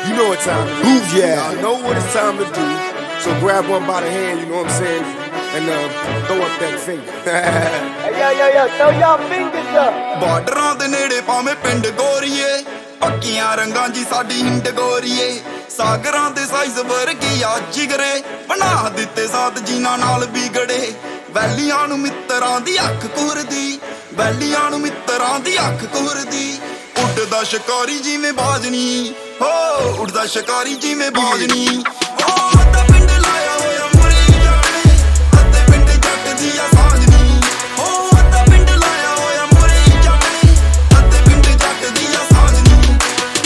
You know what time it is. Move your ass. Y'all know what it's time to do. So grab one by the hand, you know what I'm saying? And throw up that finger. Yo, throw your fingers up. ਬਾਰਡਰਾਂ ਦੇ ਨੇੜੇ ਭਾਵੇਂ ਪਿੰਡ ਗੋਰੀਏ, ਪੱਕੀਆਂ ਰੰਗਾਂ ਜੀ ਸਾਡੀ ਹਿੰਡ ਗੋਰੀਏ, ਸਾਗਰਾਂ ਦੇ ਸਾਈਜ਼ ਵਰਗੀ ਆ ਜਿਗਰੇ, ਬਣਾ ਦਿੱਤੇ ਸਾਥ ਜਿਨ੍ਹਾਂ ਨਾਲ ਵਿਗੜੇ, ਵੈਲੀਆਂ ਨੂੰ ਮਿੱਤਰਾਂ ਦੀ ਅੱਖ ਕੁਰਦੀ, ਵੈਲੀਆਂ ਨੂੰ ਮਿੱਤਰਾਂ ਦੀ ਅੱਖ ਕੁਰਦੀ, ਉੱਡਦਾ ਸ਼ਿਕਾਰੀ ਜਿਵੇਂ ਬਾਜਨੀ, ਹੋ ਉੱਡਦਾ ਸ਼ਿਕਾਰੀ ਜਿਵੇਂ ਬਾਜਨੀ, ਹੋ ਅੱਧਾ ਪਿੰਡ ਲਾਇਆ ਹੋਇਆ ਮੁਰੇ ਜਾਣੇ, ਅੱਧੇ ਪਿੰਡ ਜੱਟ ਦੀ ਆ ਸਾਂਝਣੀ, ਹੋ ਅੱਧਾ ਪਿੰਡ ਲਾਇਆ ਹੋਇਆ ਮੁਰੇ ਜਾਣੇ, ਅੱਧੇ ਪਿੰਡ ਜੱਟ ਦੀ ਆ ਸਾਂਝਣੀ।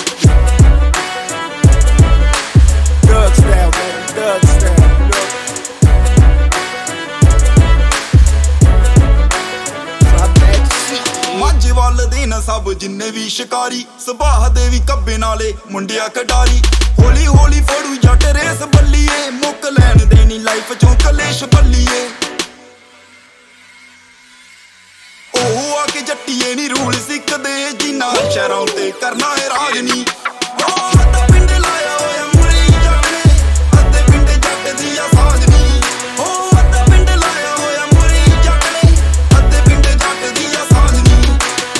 Thug style, man, thug style, you know? Drop that shit. ਮਾਝੇ ਵੱਲ ਦੇ ਨਾ ਸਭ ਜਿੰਨੇ ਵੀ ਸ਼ਿਕਾਰੀ, ਸੁਭਾਹ ਦੇ ਵੀ ਕੱਬੇ ਨਾਲੇ ਮੁੰਡਿਆ ਖਿਡਾਰੀ, ਹੌਲੀ ਹੌਲੀ ਫੜੂ ਜੱਟ ਰੇਸ ਬੱਲੀਏ, ਮੁੱਕ ਲੈਣ ਦੇਣੀ ਲਾਈਫ ਚੋਂ ਕਲੇਸ਼ ਬੱਲੀਏ, ਉਹ ਆ ਕੇ ਜੱਟੀਏ ਨੀ ਰੂਲ ਸਿੱਖਦੇ, ਜਿਨ੍ਹਾਂ ਸ਼ਹਿਰਾਂ ਉੱਤੇ ਕਰਨਾ ਹੈ ਰਾਜ ਨੀ, ਉਹ ਅੱਧਾ ਪਿੰਡ ਲਾਇਆ ਹੋਇਆ ਮੁਰੇ ਜਾਣੇ, ਅੱਧੇ ਪਿੰਡ ਜੱਟ ਦੀ ਆ ਸਾਂਝਣੀ, ਉਹ ਅੱਧਾ ਪਿੰਡ ਲਾਇਆ ਹੋਇਆ ਮੁਰੇ ਜਾਣੇ, ਅੱਧੇ ਪਿੰਡ ਜੱਟ ਦੀ ਆ ਸਾਂਝਣੀ।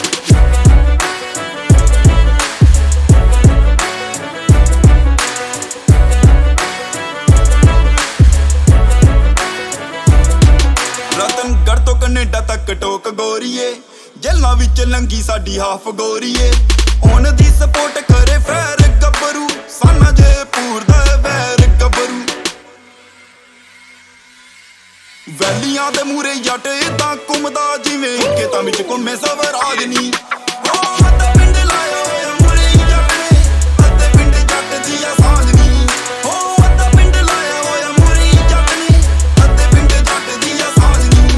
ਰਤਨਗੜ੍ਹ ਤੋਂ ਕੈਨੇਡਾ ਤੱਕ ਟੋਕ ਗੋਰੀਏ, ਜੇਲਾਂ ਵਿੱਚ ਲੰਗੀ ਸਾਡੀ ਹਾਫ ਗੋਰੀਏ, ਹੁਣ ਦੀ ਸਪੋਰਟ ਕਰੇ ਫੈਰ ਗੱਭਰੂ, ਸਾਨਾ ਜੇ ਪੂਰਦਾ ਵੈਰ ਗੱਭਰੂ, ਵੈਲੀਆਂ ਦੇ ਮੂਰੇ ਜੱਟ ਏਦਾਂ ਘੁੰਮਦਾ ਜਿਵੇਂ ਖੇਤਾਂ ਵਿੱਚ ਘੁੰਮੇ ਸਵਰਾਜ ਨੀ, ਉਹ ਅੱਧਾ ਪਿੰਡ ਲਾਇਆ ਹੋਇਆ ਮੁਰੇ ਜਾਣੇ, ਅੱਧੇ ਪਿੰਡ ਜੱਟ ਦੀ ਆ ਸਾਂਝਣੀ, ਉਹ ਅੱਧਾ ਪਿੰਡ ਲਾਇਆ ਹੋਇਆ ਮੁਰੇ ਜਾਣੇ, ਅੱਧੇ ਪਿੰਡ ਜੱਟ ਦੀ ਆ ਸਾਂਝਣੀ।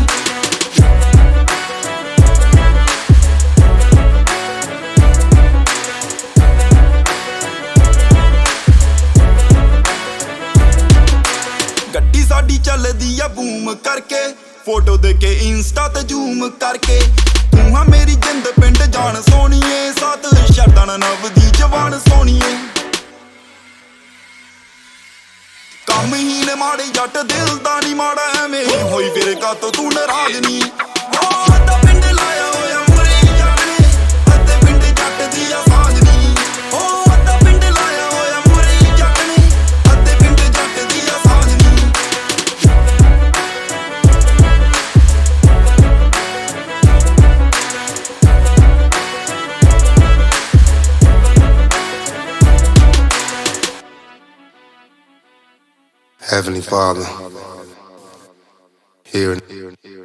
ਗੱਡੀ ਸਾਡੀ ਚੱਲਦੀ ਆ ਬੂਮ ਕਰਕੇ, ਫੋਟੋ ਦੇ ਕੇ ਇੰਸਟਾ ਤੇ ਜ਼ੂਮ ਕਰਕੇ, ਤੂੰ ਆ ਮੇਰੀ ਜਿੰਦ ਪਿੰਡ ਜਾਣ ਸੋਣੀਏ, ਸਾਥ ਸ਼ਰਤਾਂ ਨਵ ਦੀ ਜਵਾਨ ਸੋਣੀਏ, ਕੰਮ ਹੀ ਨੇ ਮਾੜੇ ਜੱਟ ਦਿਲ ਦਾ ਨੀ ਮਾੜਾ, ਐਵੇਂ ਹੋਈ ਫਿਰ ਕਾਤੋਂ ਤੂੰ ਨਾਰਾਜ਼ ਨੀ, ਉਹ ਅੱਧਾ ਪਿੰਡ ਲਾਇਆ ਹੋਇਆ ਮੁਰੇ ਜਾਣੇ, ਅੱਧੇ ਪਿੰਡ ਜੱਟ ਦੀ ਆ ਸਾਂਝਣੀ, ਉਹ ਅੱਧਾ ਪਿੰਡ ਲਾਇਆ ਹੋਇਆ ਮੁਰੇ ਜਾਣੇ, ਅੱਧੇ ਪਿੰਡ ਜੱਟ ਦੀ ਆ ਸਾਂਝਣੀ। Heavenly Father, here